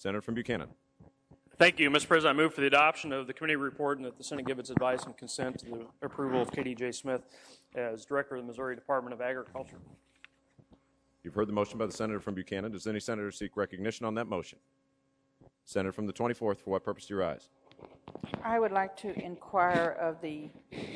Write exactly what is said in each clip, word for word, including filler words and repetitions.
Senator from Buchanan. Thank you, Mister President. I move for the adoption of the committee report and that the Senate give its advice and consent to the approval of Katie J. Smith as Director of the Missouri Department of Agriculture. You've heard the motion by the Senator from Buchanan. Does any senator seek recognition on that motion? Senator from the twenty-fourth, for what purpose do you rise? I would like to inquire of the,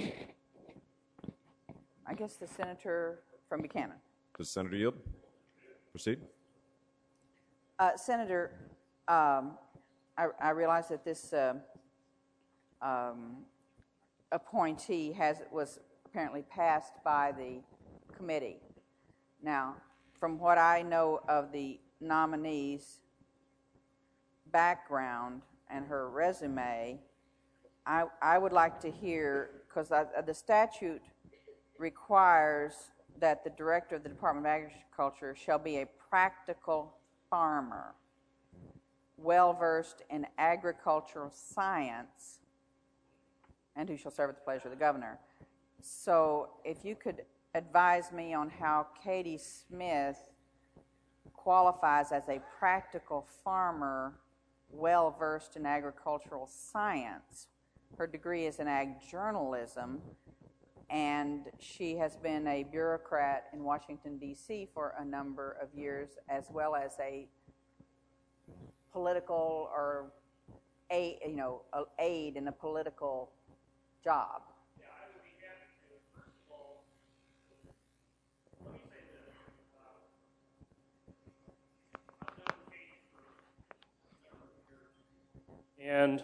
I guess, the senator from Buchanan. Does the senator yield? Proceed. Uh, Senator, um, I, I realize that this uh, um, appointee has was apparently passed by the committee. Now, from what I know of the nominee's background and her resume, I, I would like to hear, because the statute requires that the director of the Department of Agriculture shall be a practical farmer, well-versed in agricultural science, and who shall serve at the pleasure of the governor. So if you could advise me on how Katie Smith qualifies as a practical farmer, well-versed in agricultural science. Her degree is in ag journalism, and she has been a bureaucrat in Washington, D C for a number of years, as well as a political or a, you know, a aide in a political job. Yeah, I would be happy to. First of all, let me say this. Uh, I've known Katie for several years, and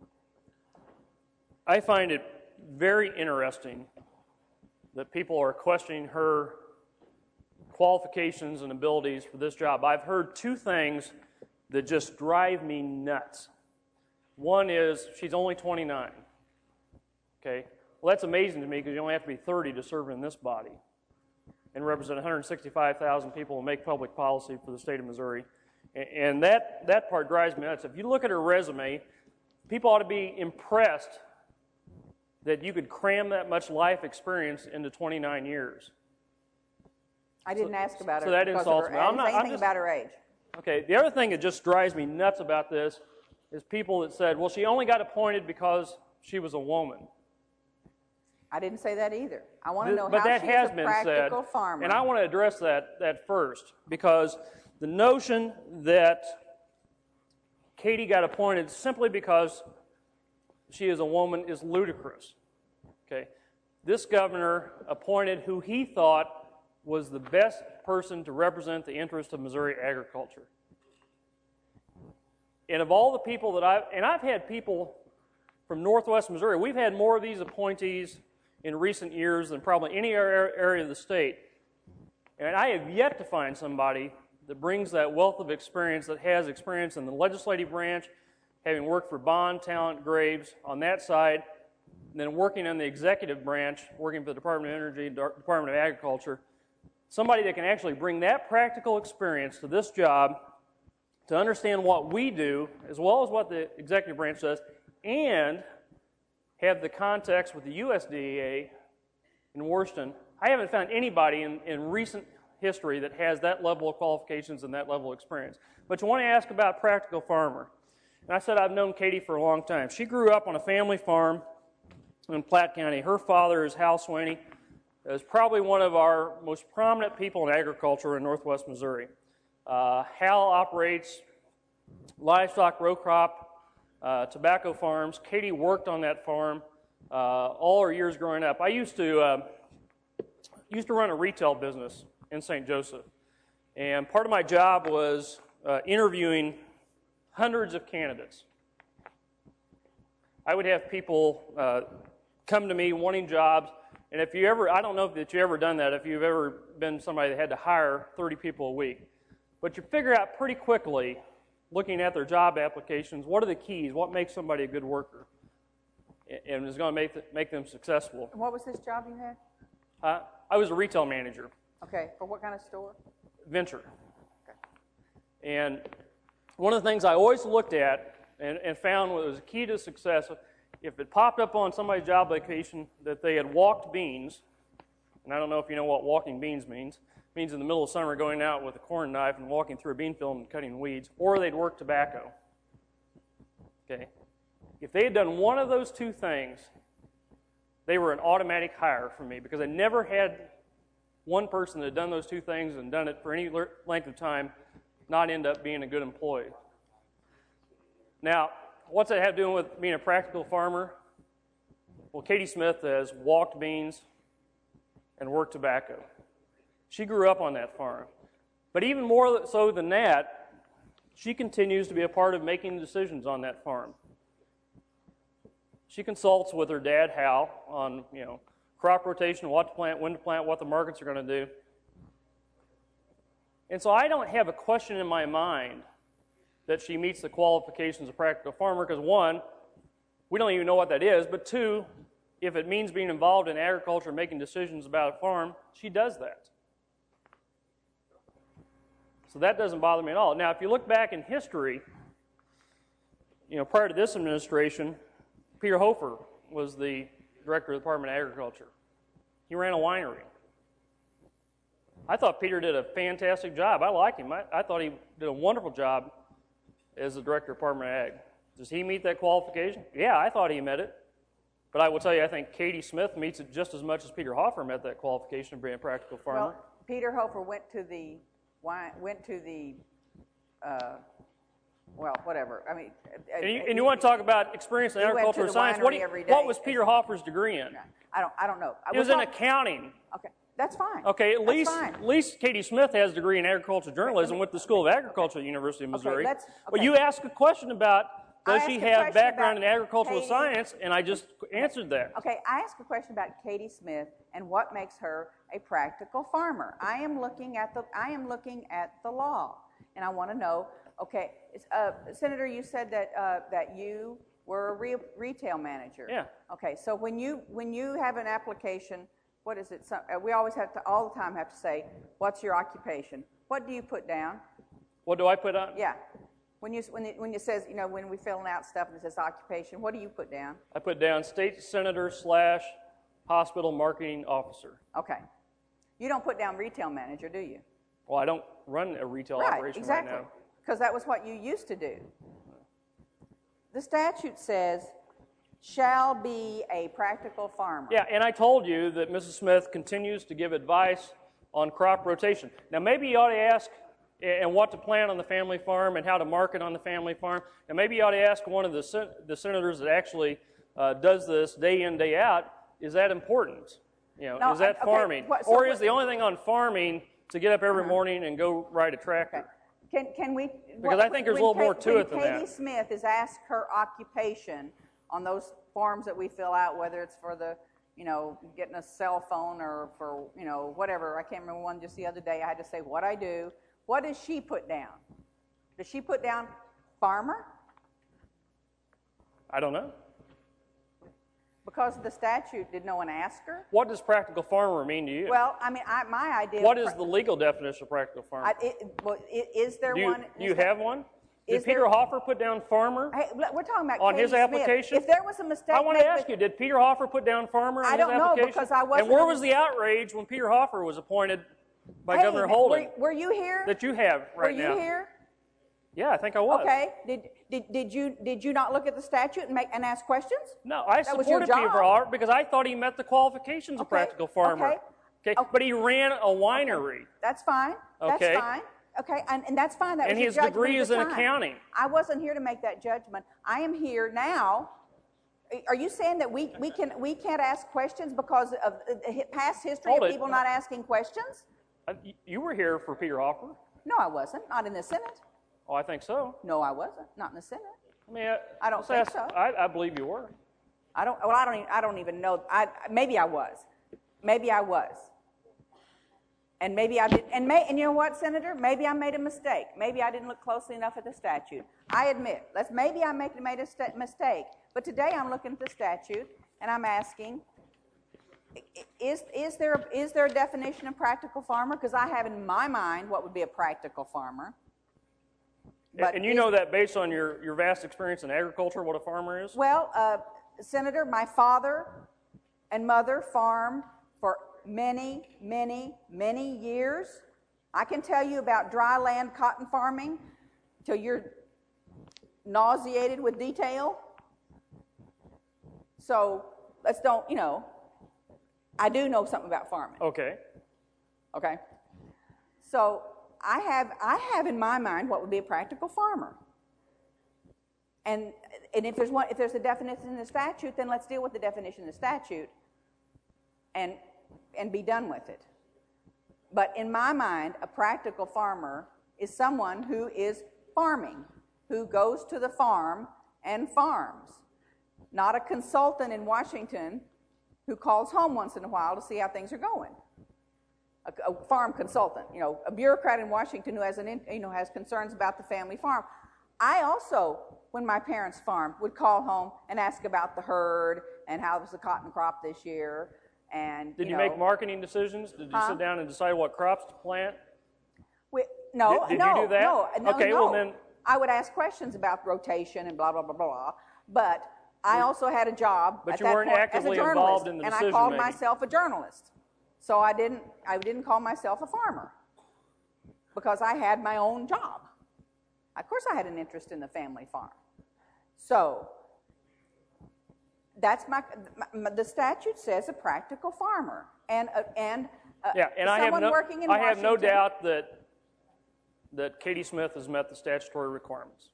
I find it very interesting that people are questioning her qualifications and abilities for this job. I've heard two things that just drive me nuts. One is she's only twenty-nine. Okay, well that's amazing to me because you only have to be thirty to serve in this body and represent one hundred sixty-five thousand people and make public policy for the state of Missouri. And that, that part drives me nuts. If you look at her resume, people ought to be impressed that you could cram that much life experience into twenty-nine years. I didn't so, ask about so her. that because insults of her, me. I'm not, anything I'm just, about her age. Okay, the other thing that just drives me nuts about this is people that said, well, she only got appointed because she was a woman. I didn't say that either. I want to know but how that she's has a been practical said, farmer. And I want to address that, that first, because the notion that Katie got appointed simply because she is a woman is ludicrous. Okay, this governor appointed who he thought was the best person to represent the interest of Missouri agriculture. And of all the people that I've, and I've had people from Northwest Missouri, we've had more of these appointees in recent years than probably any area of the state. And I have yet to find somebody that brings that wealth of experience, that has experience in the legislative branch, having worked for Bond, Talent, Graves on that side, and then working in the executive branch, working for the Department of Energy, Department of Agriculture, somebody that can actually bring that practical experience to this job to understand what we do, as well as what the executive branch does, and have the context with the U S D A A in Worshton. I haven't found anybody in, in recent history that has that level of qualifications and that level of experience. But you want to ask about practical farmer. And I said I've known Katie for a long time. She grew up on a family farm in Platte County. Her father is Hal Swaney, is probably one of our most prominent people in agriculture in Northwest Missouri. Uh, Hal operates livestock, row crop, uh, tobacco farms. Katie worked on that farm uh, all her years growing up. I used to uh, used to run a retail business in Saint Joseph, and part of my job was uh, interviewing hundreds of candidates. I would have people uh, come to me wanting jobs, and if you ever, I don't know if you ever done that, if you've ever been somebody that had to hire thirty people a week, but you figure out pretty quickly, looking at their job applications, what are the keys, what makes somebody a good worker, and is going to make, the, make them successful. And what was this job you had? Uh, I was a retail manager. Okay, for what kind of store? Venture. Okay. And one of the things I always looked at and, and found was a key to success, if it popped up on somebody's job application that they had walked beans, and I don't know if you know what walking beans means, means in the middle of summer going out with a corn knife and walking through a bean field and cutting weeds, or they'd work tobacco. Okay? If they had done one of those two things, they were an automatic hire for me because I never had one person that had done those two things and done it for any length of time not end up being a good employee. Now, what's that have to do with being a practical farmer? Well, Katie Smith has walked beans and worked tobacco. She grew up on that farm. But even more so than that, she continues to be a part of making decisions on that farm. She consults with her dad, Hal, on, you know, crop rotation, what to plant, when to plant, what the markets are going to do. And so I don't have a question in my mind that she meets the qualifications of practical farmer because, one, we don't even know what that is, but two, if it means being involved in agriculture and making decisions about a farm, she does that. So that doesn't bother me at all. Now, if you look back in history, you know, prior to this administration, Peter Hofer was the director of the Department of Agriculture. He ran a winery. I thought Peter did a fantastic job. I like him. I, I thought he did a wonderful job as the director of the Department of Ag. Does he meet that qualification? Yeah, I thought he met it. But I will tell you, I think Katie Smith meets it just as much as Peter Hofer met that qualification of being a practical farmer. Well, Peter Hofer went to the went to the uh, well, whatever. I mean, and you, and you want to talk about experience in agricultural science? What, you, what was Peter Hofer's degree in? I don't. I don't know. It was in accounting. Okay, that's fine. Okay, at that's least fine. at least Katie Smith has a degree in agricultural journalism with the School of Agriculture at the University of Missouri. Okay, that's, okay. But you asked a question about does I she asked a have question background in about agricultural Katie- science, and I just answered that. Okay, I asked a question about Katie Smith and what makes her a practical farmer. I am looking at the I am looking at the law, and I want to know. Okay, it's, uh, Senator, you said that uh, that you were a re- retail manager. Yeah. Okay, so when you when you have an application, what is it? So, uh, we always have to all the time have to say, "What's your occupation?" What do you put down? What do I put on? Yeah. When you when it, when it says, you know, when we filling out stuff and it says occupation, what do you put down? I put down state senator slash hospital marketing officer. Okay. You don't put down retail manager, do you? Well, I don't run a retail Right, operation exactly. right now. Because that was what you used to do. The statute says, shall be a practical farmer. Yeah, and I told you that Missus Smith continues to give advice on crop rotation. Now, maybe you ought to ask and what to plant on the family farm and how to market on the family farm. And maybe you ought to ask one of the, sen- the senators that actually uh, does this day in, day out, is that important? You know, No, is that okay, farming? what- so or what- is the only thing on farming to get up every Uh-huh. morning and go ride a tractor? Okay. Can, can we... Because I think there's a when little more Kate- to it than When that. Katie Smith is asked her occupation on those forms that we fill out, whether it's for the, you know, getting a cell phone or for, you know, whatever. I can't remember one just the other day. I had to say what I do. What does she put down? Does she put down farmer? I don't know. Because of the statute, did no one ask her? What does practical farmer mean to you? Well, I mean, I, my idea... what of is pra- the legal definition of practical farmer? I, it, well, i- is there do you, one... do you is there- have one? Did is Peter there- Hofer put down farmer Hey, we're talking about on Katie his Smith. application? If there was a mistake... I want to made ask with- you, did Peter Hofer put down farmer on I his don't know, application? because I wasn't And where on was the- the outrage when Peter Hofer was appointed by Hey, Governor were- Holden Were, you here? that you have right were now? you here? Yeah, I think I was. Okay. Did, did, did, you, did you not look at the statute and, make, and ask questions? No, I That was your supported Peter job. Hofer because I thought he met the qualifications of Okay, practical farmer. okay, Okay, okay. But he ran a winery. That's fine. That's Okay. fine. Okay, and, and that's fine. That And was your his judgment degree at is the in time. accounting. I wasn't here to make that judgment. I am here now. Are you saying that we, we, can, we can't ask questions because of uh, hi- past history Hold of it. people not asking questions? Uh, y- You were here for Peter Hofer. No, I wasn't. Not in the Senate. Oh, I think so. No, I wasn't. Not in the Senate. I mean, I, I don't let's think ask- so. I, I believe you were. I don't. Well, I don't. Even, I don't even know. I maybe I was. Maybe I was. And maybe I did. And may. And you know what, Senator? Maybe I made a mistake. Maybe I didn't look closely enough at the statute. I admit. Let's. Maybe I make, made a sta- mistake. But today I'm looking at the statute and I'm asking. Is, is, there, is there a definition of practical farmer? Because I have in my mind what would be a practical farmer. But and you is- know that based on your, your vast experience in agriculture, what a farmer is? Well, uh, Senator, my father and mother farmed for many, many, many years. I can tell you about dry land cotton farming till you're nauseated with detail. So let's don't, you know, I do know something about farming. Okay. Okay? So I have, I have in my mind what would be a practical farmer. And, and if, there's one, if there's a definition in the statute, then let's deal with the definition in the statute and, and be done with it. But in my mind, a practical farmer is someone who is farming, who goes to the farm and farms, not a consultant in Washington who calls home once in a while to see how things are going. A, a farm consultant, you know, a bureaucrat in Washington who has an, you know, has concerns about the family farm. I also, when my parents farmed, would call home and ask about the herd and how was the cotton crop this year. And Did you, you make know, marketing decisions? Did you huh? sit down and decide what crops to plant? We, no, Did- did no, you do that? no, no, Okay, no. well then- I would ask questions about rotation and blah blah blah blah blah. But I also had a job But at you that weren't point actively as a journalist, involved in the and I decision called making. myself a journalist. So I didn't, I didn't call myself a farmer because I had my own job. Of course, I had an interest in the family farm. So that's my, my the statute says a practical farmer, and uh, and uh, Yeah, and I have someone no, working in I have no Washington- doubt that that Katie Smith has met the statutory requirements.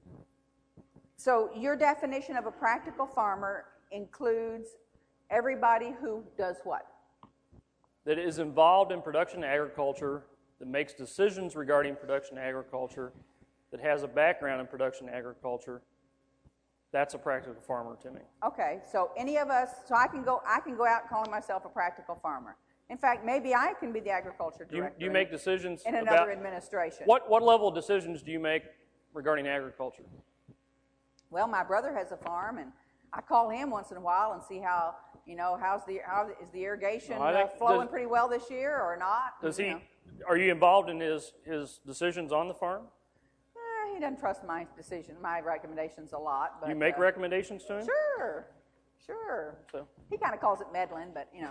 So your definition of a practical farmer includes everybody who does what? That is involved in production agriculture, that makes decisions regarding production agriculture, that has a background in production agriculture. That's a practical farmer to me. Okay, so any of us, so I can go, I can go out calling myself a practical farmer. In fact, maybe I can be the agriculture Do you, director do you make decisions in about another administration. what what level of decisions do you make regarding agriculture? Well, my brother has a farm, and I call him once in a while and see how, you know, how's the how is the irrigation Well, I uh, think- flowing does- pretty well this year or not? Does you he? know. Are you involved in his his decisions on the farm? Eh, he doesn't trust my decision, my recommendations a lot. But You make uh, recommendations to him? Sure, sure. So He kind of calls it meddling, but you know.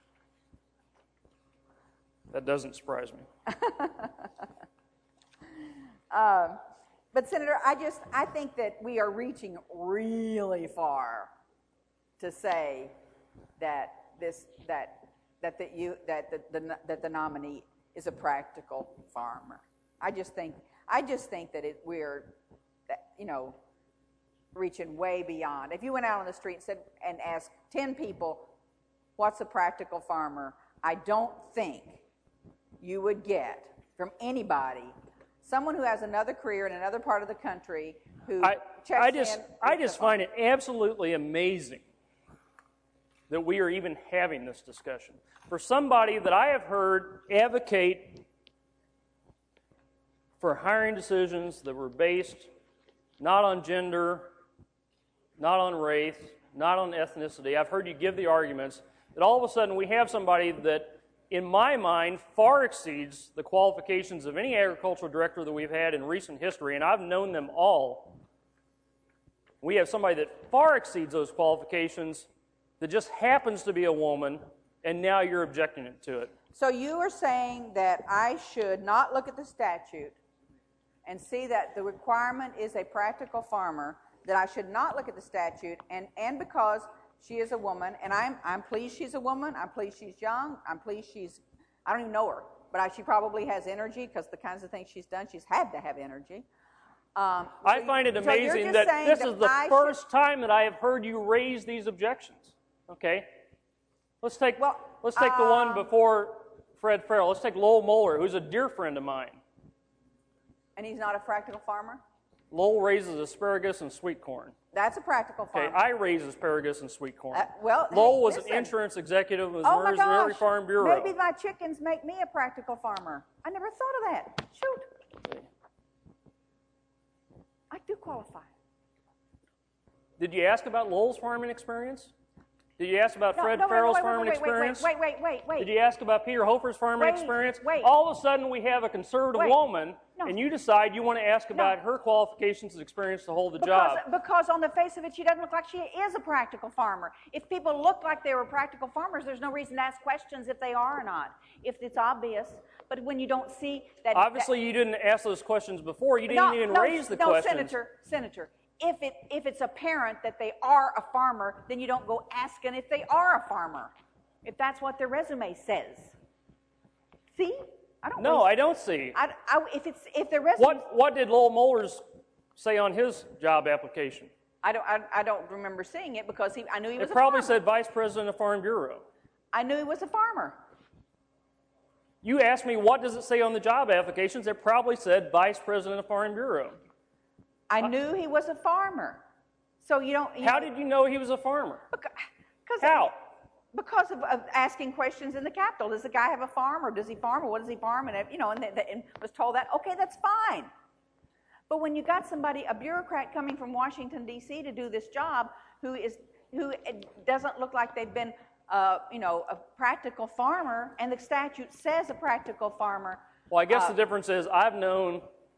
that doesn't surprise me. Um, but Senator, I just I think that we are reaching really far to say that this that that the you that the, the that the nominee is a practical farmer. I just think I just think that it we're that, you know reaching way beyond. If you went out on the street and said and asked ten people, "What's a practical farmer?" I don't think you would get from anybody someone who has another career in another part of the country who I, checks I just, in. I with the just farm. find it absolutely amazing that we are even having this discussion. For somebody that I have heard advocate for hiring decisions that were based not on gender, not on race, not on ethnicity, I've heard you give the arguments that all of a sudden we have somebody that, in my mind, far exceeds the qualifications of any agricultural director that we've had in recent history, and I've known them all. We have somebody that far exceeds those qualifications that just happens to be a woman, and now you're objecting to it. So you are saying that I should not look at the statute and see that the requirement is a practical farmer, that I should not look at the statute, and, and because she is a woman, and I'm, I'm pleased she's a woman, I'm pleased she's young, I'm pleased she's, I don't even know her, but I, she probably has energy because the kinds of things she's done, she's had to have energy. Um, I so find you- it so you're amazing just that saying this that is the I should- first time that I have heard you raise these objections. Okay? Let's take, Well, let's take the one um, before Fred Farrell. Let's take Lowell Moeller, who's a dear friend of mine. And he's not a practical farmer? Lowell raises asparagus and sweet corn. That's a practical Okay, farmer. I raise asparagus and sweet corn. Uh, well, Lowell hey, was listen. an insurance executive with Oh my Missouri's Dairy gosh, Farm Bureau. maybe my chickens make me a practical farmer. I never thought of that. Shoot. I do qualify. Did you ask about Lowell's farming experience? Did you ask about No, Fred no, wait, Farrell's wait, wait, farming wait, wait, experience? Wait, wait, wait, wait, Did wait. you ask about Peter Hofer's farming Wait, experience? wait. All of a sudden, we have a conservative Wait. woman, No. and you decide you want to ask about her qualifications and experience to hold the job. Because, because on the face of it, she doesn't look like she is a practical farmer. If people look like they were practical farmers, there's no reason to ask questions if they are or not, if it's obvious. But when you don't see that... Obviously, that, you didn't ask those questions before. You didn't no, even no, raise the no, questions. Senator, Senator, if, it, if it's apparent that they are a farmer, then you don't go asking if they are a farmer, if that's what their resume says. See? I don't No, waste- I don't see. I, I, if, it's, if their resume... What, what did Lowell Mollers say on his job application? I don't, I, I don't remember seeing it because he, I knew he was It a probably farmer. said Vice President of Farm Bureau. I knew he was a farmer. You asked me what does it say on the job applications. It probably said Vice President of Farm Bureau. I knew he was a farmer. So you don't... You How did you know he was a farmer? Because, How? Because of, of asking questions in the Capitol. Does the guy have a farm, or does he farm, or what does he farm? And, you know, and, the, and was told that, okay, that's fine. But when you got somebody, a bureaucrat coming from Washington, D C to do this job who is who doesn't look like they've been, uh, you know, a practical farmer, and the statute says a practical farmer. Well, I guess uh, the difference is I've known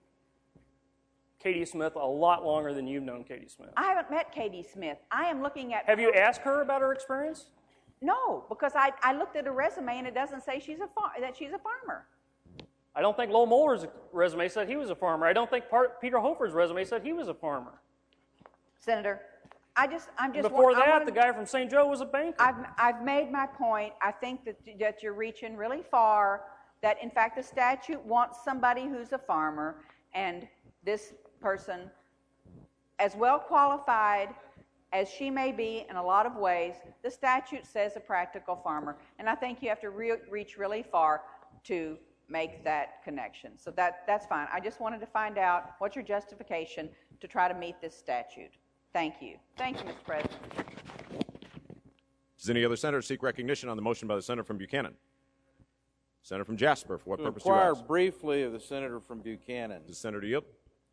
Katie Smith a lot longer than you've known Katie Smith. I haven't met Katie Smith. I am looking at... Have you asked her about her experience? No, because I, I looked at her resume and it doesn't say she's a far, that she's a farmer. I don't think Lowell Moller's resume said he was a farmer. I don't think part, Peter Hofer's resume said he was a farmer. Senator, I just, I'm just... Before wa- I that, wanted- the guy from Saint Joe was a banker. I've, I've made my point. I think that, that you're reaching really far, that in fact the statute wants somebody who's a farmer, and this person, as well qualified as she may be in a lot of ways, the statute says a practical farmer, and I think you have to re- reach really far to make that connection. So that, that's fine. I just wanted to find out what's your justification to try to meet this statute. Thank you. Thank you, Mister President. Does any other senator seek recognition on the motion by the senator from Buchanan? Senator from Jasper, for what To purpose do you inquire ask? briefly of the senator from Buchanan. Does the senator yield?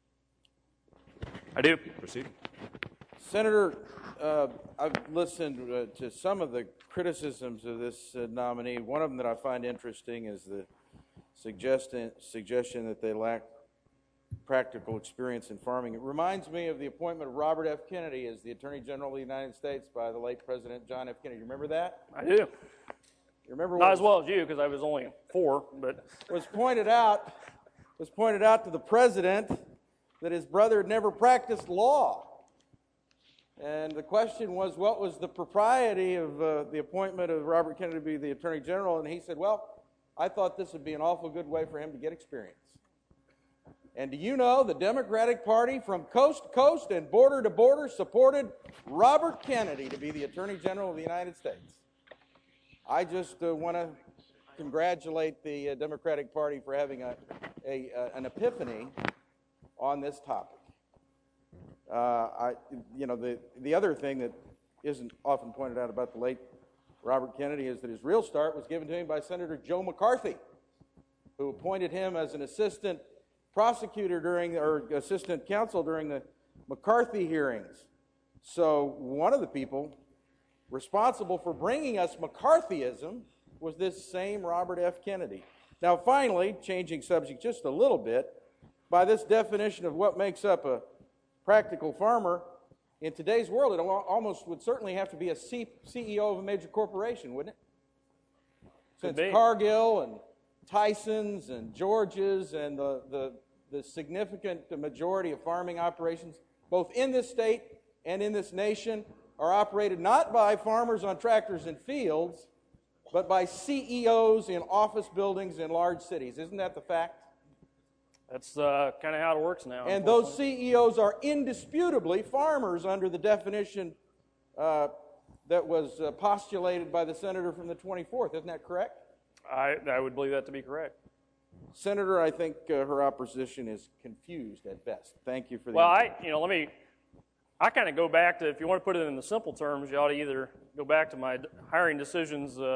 I do. Proceed. Senator, uh, I've listened uh, to some of the criticisms of this uh, nominee. One of them that I find interesting is the suggestion, suggestion that they lack practical experience in farming. It reminds me of the appointment of Robert F. Kennedy as the Attorney General of the United States by the late President John F. Kennedy. You remember that? I do. You remember Not what as well as you, because I was only four, but was pointed out was pointed out to the president that his brother had never practiced law. And the question was, what was the propriety of uh, the appointment of Robert Kennedy to be the Attorney General? And he said, well, I thought this would be an awful good way for him to get experience. And do you know the Democratic Party from coast to coast and border to border supported Robert Kennedy to be the Attorney General of the United States? I just uh, want to congratulate the uh, Democratic Party for having a, a, uh, an epiphany on this topic. Uh, I, you know, the, the other thing that isn't often pointed out about the late Robert Kennedy is that his real start was given to him by Senator Joe McCarthy, who appointed him as an assistant prosecutor during, or assistant counsel during the McCarthy hearings. So one of the people responsible for bringing us McCarthyism was this same Robert F. Kennedy. Now, finally, changing subject just a little bit, by this definition of what makes up a practical farmer, in today's world, it almost would certainly have to be a C E O of a major corporation, wouldn't it? Since Cargill and Tyson's and George's and the, the, the significant majority of farming operations, both in this state and in this nation, are operated not by farmers on tractors and fields, but by C E Os in office buildings in large cities. Isn't that the fact? that's uh, kind of how it works now. And those C E Os are indisputably farmers under the definition uh, that was uh, postulated by the senator from the twenty-fourth. Isn't that correct? I, I would believe that to be correct. Senator, I think uh, her opposition is confused at best. Thank you for the... Well, I, you know, let me, I kind of go back to, if you want to put it in the simple terms, you ought to either go back to my hiring decisions uh,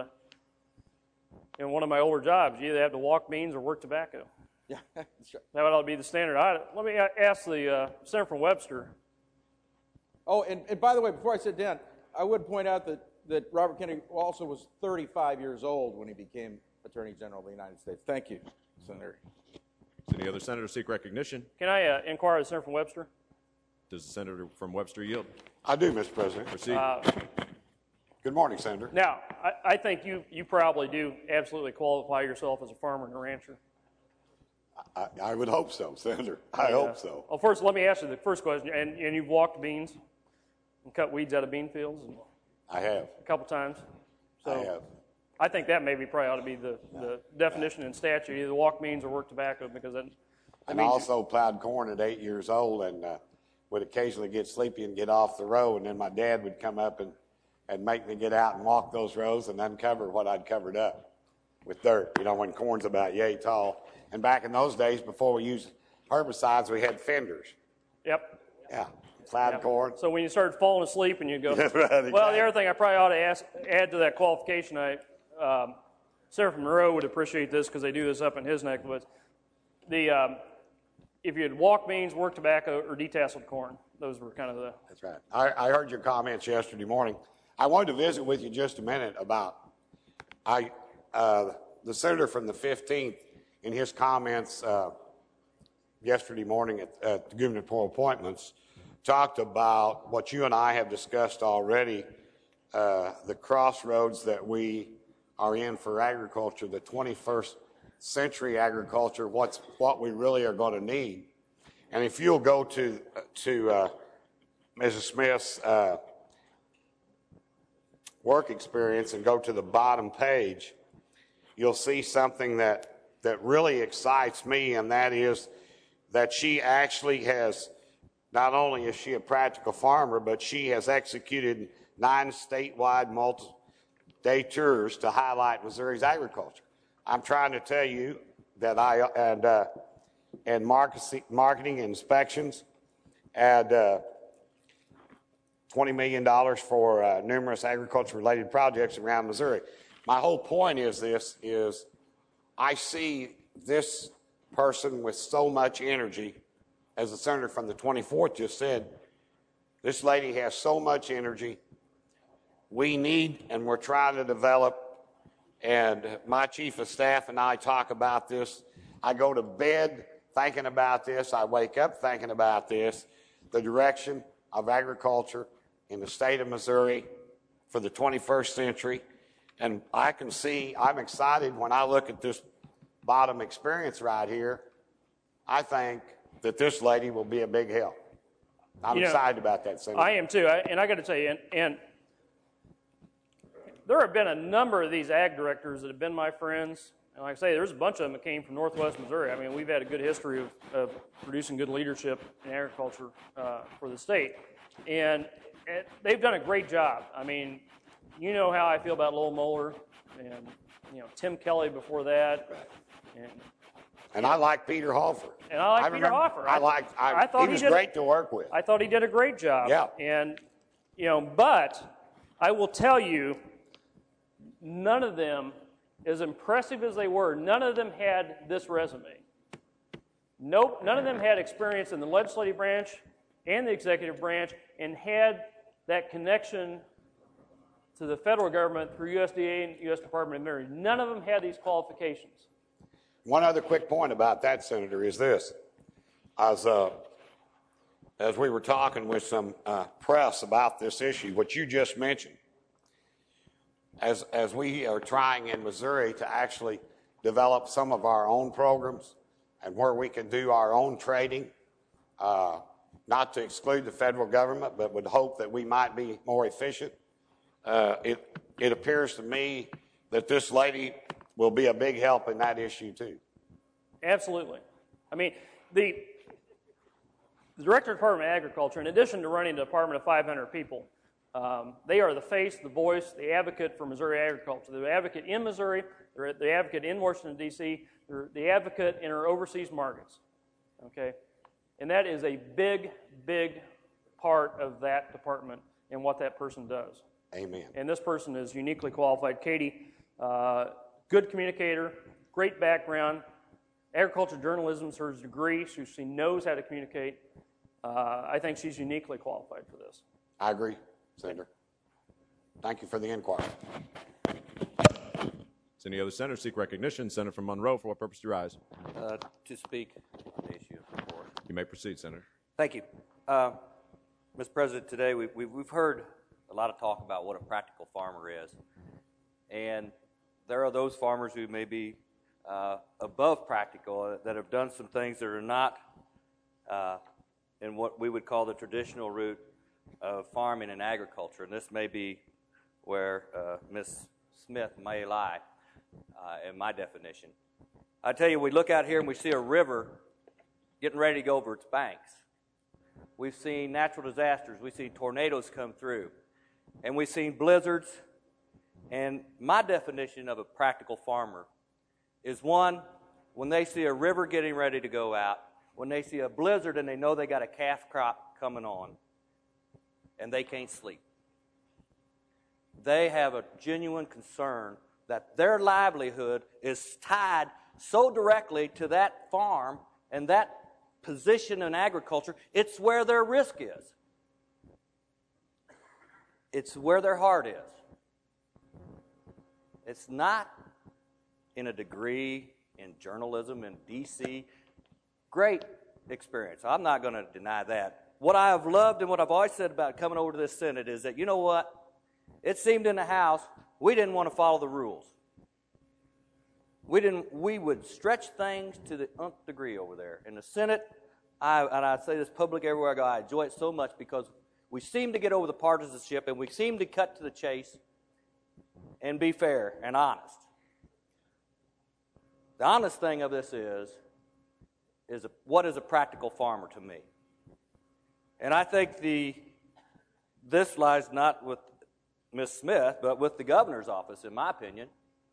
in one of my older jobs. You either have to walk beans or work tobacco. Yeah, that's right. That ought to be the standard. I, let me ask the uh, senator from Webster. Oh, and, and by the way, before I sit down, I would point out that that Robert Kennedy also was thirty-five years old when he became Attorney General of the United States. Thank you, Senator. Does any other senator seek recognition? Can I uh, inquire the senator from Webster? Does the senator from Webster yield? I do, Mister President. Proceed. Uh, Good morning, Senator. now, I, I think you, you probably do absolutely qualify yourself as a farmer and a rancher. I, I would hope so, Senator. I Uh, hope so. Well, first, let me ask you the first question. And, and you've walked beans and cut weeds out of bean fields and I have. a couple times. So I have. I think that maybe probably ought to be the, the definition in statute, either walk beans or work tobacco, because that, I And mean, I also plowed corn at eight years old and uh, would occasionally get sleepy and get off the row. And then my dad would come up and, and make me get out and walk those rows and uncover what I'd covered up with dirt, you know, when corn's about yay tall. And back in those days, before we used herbicides, we had fenders. yep. Yeah, plowed Yep. corn. So when you started falling asleep and you go, Right, well, the exactly. other thing I probably ought to ask, add to that qualification, I, um, Senator from Monroe would appreciate this because they do this up in his neck of the woods. The, um, if you had walked beans, worked tobacco, or detasseled corn, those were kind of the, That's right. I, I heard your comments yesterday morning. I wanted to visit with you just a minute about I, uh, the senator from the fifteenth in his comments uh, yesterday morning at, at the gubernatorial appointments talked about what you and I have discussed already, uh, the crossroads that we are in for agriculture, the twenty-first century agriculture, what's, what we really are going to need. And if you'll go to, to uh, Missus Smith's uh, work experience and go to the bottom page, you'll see something that, that really excites me, and that is that she actually has, not only is she a practical farmer, but she has executed nine statewide multi-day tours to highlight Missouri's agriculture. I'm trying to tell you that I, and, uh, and marketing, marketing inspections, and uh, twenty million dollars for uh, numerous agriculture-related projects around Missouri. My whole point is this, is I see this person with so much energy, as the senator from the twenty-fourth just said, this lady has so much energy. We need, and we're trying to develop, and my chief of staff and I talk about this. I go to bed thinking about this. I wake up thinking about this, the direction of agriculture in the state of Missouri for the twenty-first century. And I can see, I'm excited when I look at this bottom experience right here. I think that this lady will be a big help. I'm You know, excited about that, Senator. I am too, I, and I got to tell you, and, and there have been a number of these ag directors that have been my friends, and like I say, there's a bunch of them that came from Northwest Missouri. I mean, we've had a good history of, of producing good leadership in agriculture uh, for the state, and, and they've done a great job. I mean, you know how I feel about Lowell Moeller, and you know Tim Kelly before that, and And I like Peter Hoffer. And I like Peter remember- Hoffer. I I- like. I, I thought he he was did- great to work with. I thought he did a great job. Yeah. And, you know, but I will tell you, none of them, as impressive as they were, none of them had this resume. Nope, none of them had experience in the legislative branch and the executive branch and had that connection to the federal government through U S D A and U S Department of Energy. None of them had these qualifications. One other quick point about that, Senator, is this: as uh, as we were talking with some uh, press about this issue, what you just mentioned, as as we are trying in Missouri to actually develop some of our own programs and where we can do our own trading, uh, not to exclude the federal government, but would hope that we might be more efficient. Uh, it it appears to me that this lady will be a big help in that issue too. Absolutely. I mean, the, the Director of the Department of Agriculture, in addition to running a department of five hundred people, um, they are the face, the voice, the advocate for Missouri agriculture. They're the advocate in Missouri, they're the advocate in Washington, D C, they're the advocate in our overseas markets. Okay? And that is a big, big part of that department and what that person does. Amen. And this person is uniquely qualified. Katie, uh, good communicator, great background, agriculture journalism is her degree, so she knows how to communicate. Uh, I think she's uniquely qualified for this. I agree, Senator. Thank you for the inquiry. Does any other senator seek recognition? Senator from Monroe, for what purpose do you rise? Uh, to speak on the issue before. You may proceed, Senator. Thank you. Uh, Mister President, today we, we, we've heard a lot of talk about what a practical farmer is. And there are those farmers who may be uh, above practical that have done some things that are not uh, in what we would call the traditional route of farming and agriculture. And this may be where uh, Miz Smith may lie uh, in my definition. I tell you, we look out here and we see a river getting ready to go over its banks. We've seen natural disasters. We've seen tornadoes come through. And we've seen blizzards. And my definition of a practical farmer is one, when they see a river getting ready to go out, when they see a blizzard and they know they got a calf crop coming on, and they can't sleep. They have a genuine concern that their livelihood is tied so directly to that farm and that position in agriculture, it's where their risk is. It's where their heart is. It's not in a degree in journalism in D C Great experience. I'm not going to deny that. What I have loved and what I've always said about coming over to this Senate is that, you know what? It seemed in the House we didn't want to follow the rules. We didn't. We would stretch things to the nth degree over there. In the Senate, I, and I say this public everywhere I go, I enjoy it so much because we seem to get over the partisanship and we seem to cut to the chase and be fair and honest. The honest thing of this is, is a, what is a practical farmer to me? And I think the this lies not with Miz Smith, but with the governor's office, in my opinion,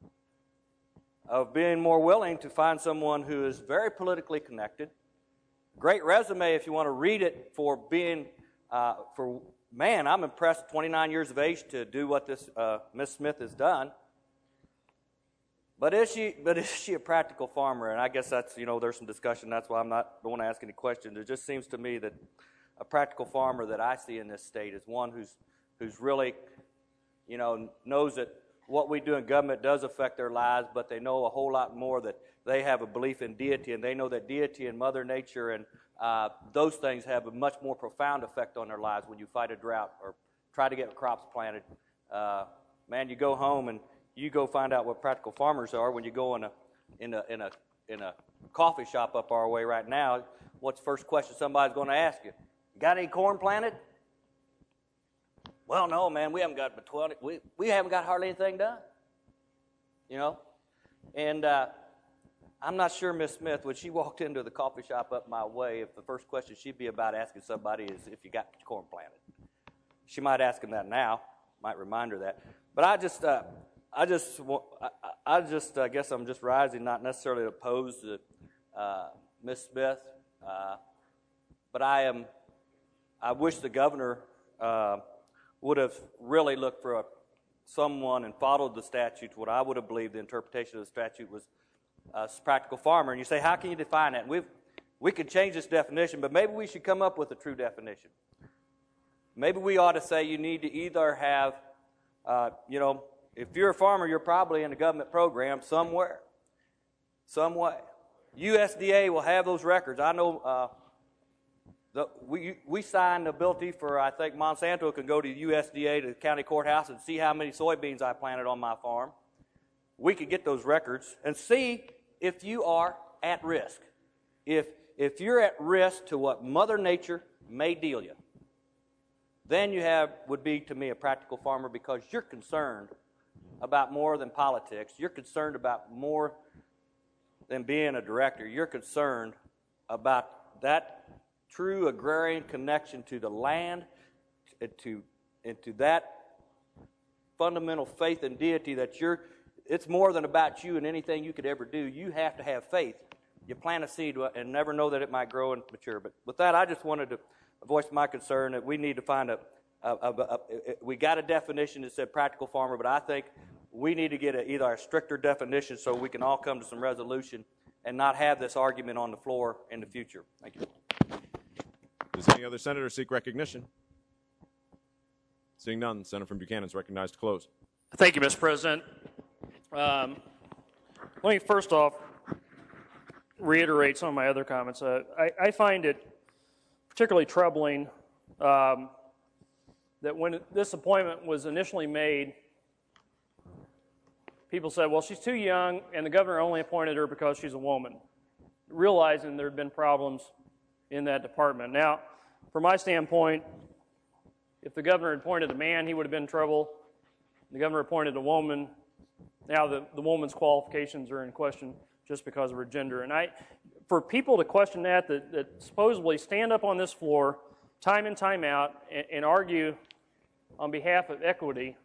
of being more willing to find someone who is very politically connected. Great resume if you want to read it for being, uh, for, man, I'm impressed, twenty-nine years of age to do what this uh, Miz Smith has done. But is she, but is she a practical farmer? And I guess that's, you know, there's some discussion. That's why I'm not, don't want to ask any questions. It just seems to me that a practical farmer that I see in this state is one who's, who's really, you know, knows that what we do in government does affect their lives, but they know a whole lot more, that they have a belief in deity, and they know that deity and Mother Nature and uh, those things have a much more profound effect on their lives when you fight a drought or try to get crops planted. Uh, man, you go home and you go find out what practical farmers are when you go in a in a in a in a coffee shop up our way right now. What's the first question somebody's going to ask you? Got any corn planted? Well, no, man, we haven't got but twenty. We we haven't got hardly anything done. You know, and uh, I'm not sure Miz Smith, when she walked into the coffee shop up my way, if the first question she'd be about asking somebody is if you got corn planted. She might ask him that now. Might remind her that. But I just. Uh, I just, I, I just, I guess I'm just rising, not necessarily opposed to uh, Miz Smith, uh, but I am. I wish the governor uh, would have really looked for a, someone and followed the statute. What I would have believed the interpretation of the statute was a practical farmer. And you say, how can you define that? We we could change this definition, but maybe we should come up with a true definition. Maybe we ought to say you need to either have, uh, you know. If you're a farmer, you're probably in a government program somewhere, some way. U S D A will have those records. I know uh, the, we we signed the ability for, I think Monsanto can go to the U S D A, to the county courthouse, and see how many soybeans I planted on my farm. We could get those records and see if you are at risk. If if you're at risk to what Mother Nature may deal you, then you have would be to me a practical farmer, because you're concerned about more than politics. You're concerned about more than being a director. You're concerned about that true agrarian connection to the land, to, and to that fundamental faith in deity that you're, it's more than about you and anything you could ever do. You have to have faith. You plant a seed and never know that it might grow and mature. But with that, I just wanted to voice my concern that we need to find a, a, a, a, a we got a definition that said practical farmer, but I think we need to get a, either a stricter definition so we can all come to some resolution and not have this argument on the floor in the future. Thank you. Does any other senator seek recognition? Seeing none, the senator from Buchanan is recognized to close. Thank you, Mister President. Um, let me first off reiterate some of my other comments. Uh, I, I find it particularly troubling um, that when this appointment was initially made, people said, well, she's too young, and the governor only appointed her because she's a woman, realizing there had been problems in that department. Now, from my standpoint, if the governor had appointed a man, he would have been in trouble. The governor appointed a woman. Now the, the woman's qualifications are in question just because of her gender. And I, for people to question that, that, that supposedly stand up on this floor time in, time out, and, and argue on behalf of equity,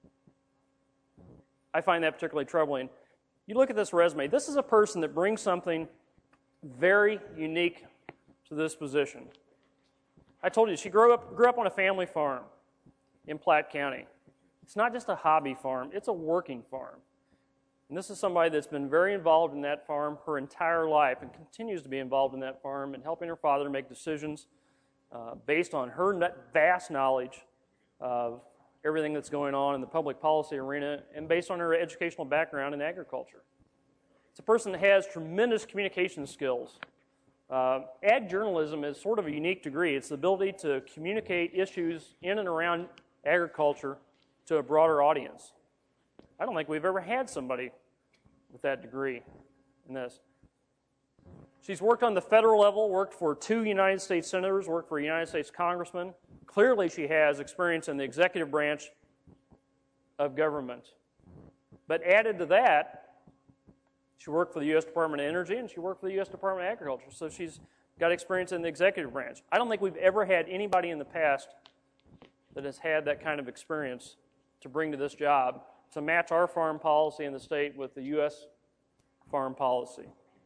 I find that particularly troubling. You look at this resume. This is a person that brings something very unique to this position. I told you, she grew up, grew up on a family farm in Platte County. It's not just a hobby farm, it's a working farm. And this is somebody that's been very involved in that farm her entire life and continues to be involved in that farm and helping her father make decisions uh, based on her vast knowledge of everything that's going on in the public policy arena and based on her educational background in agriculture. It's a person that has tremendous communication skills. Uh, ag journalism is sort of a unique degree. It's the ability to communicate issues in and around agriculture to a broader audience. I don't think we've ever had somebody with that degree in this. She's worked on the federal level, worked for two United States senators, worked for a United States congressman. Clearly she has experience in the executive branch of government. But added to that, she worked for the U S Department of Energy and she worked for the U S Department of Agriculture, so she's got experience in the executive branch. I don't think we've ever had anybody in the past that has had that kind of experience to bring to this job to match our farm policy in the state with the U S farm policy.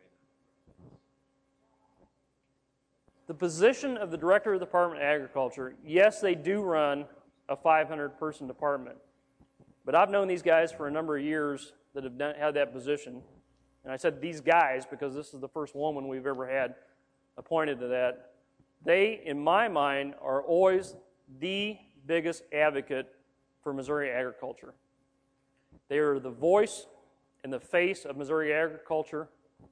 The position of the Director of the Department of Agriculture, yes, they do run a five hundred person department, but I've known these guys for a number of years that have done, had that position. And I said these guys because this is the first woman we've ever had appointed to that. They, in my mind, are always the biggest advocate for Missouri agriculture. They are the voice and the face of Missouri agriculture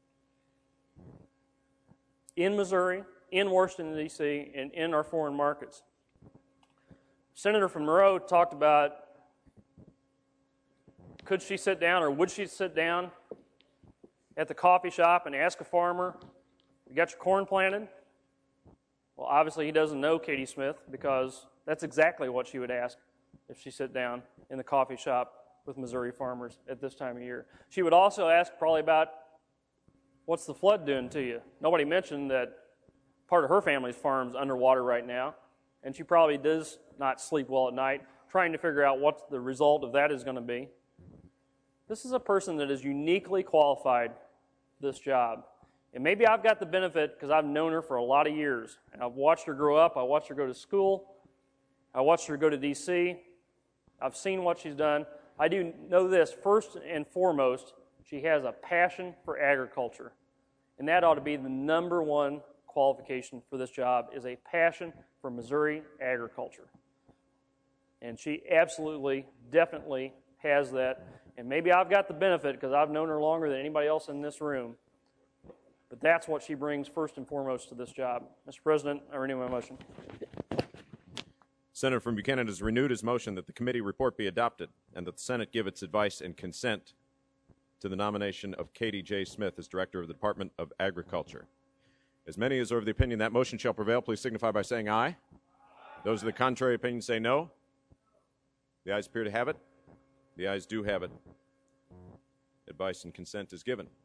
in Missouri, in Washington, D C, and in our foreign markets. Senator from Monroe talked about could she sit down or would she sit down at the coffee shop and ask a farmer, you got your corn planted? Well, obviously he doesn't know Katie Smith because that's exactly what she would ask if she sat down in the coffee shop with Missouri farmers at this time of year. She would also ask probably about what's the flood doing to you? Nobody mentioned that part of her family's farm's underwater right now, and she probably does not sleep well at night trying to figure out what the result of that is going to be. This is a person that is uniquely qualified for this job. And maybe I've got the benefit because I've known her for a lot of years. And I've watched her grow up. I watched her go to school. I watched her go to D C. I've seen what she's done. I do know this, first and foremost, she has a passion for agriculture. And that ought to be the number one qualification for this job, is a passion for Missouri agriculture. And she absolutely, definitely has that. And maybe I've got the benefit because I've known her longer than anybody else in this room. But that's what she brings first and foremost to this job. Mister President, I renew my motion. Senator from Buchanan has renewed his motion that the committee report be adopted and that the Senate give its advice and consent to the nomination of Katie J. Smith as Director of the Department of Agriculture. As many as are of the opinion that motion shall prevail, please signify by saying aye. Aye. Those of the contrary opinion say no. The ayes appear to have it. The ayes do have it. Advice and consent is given.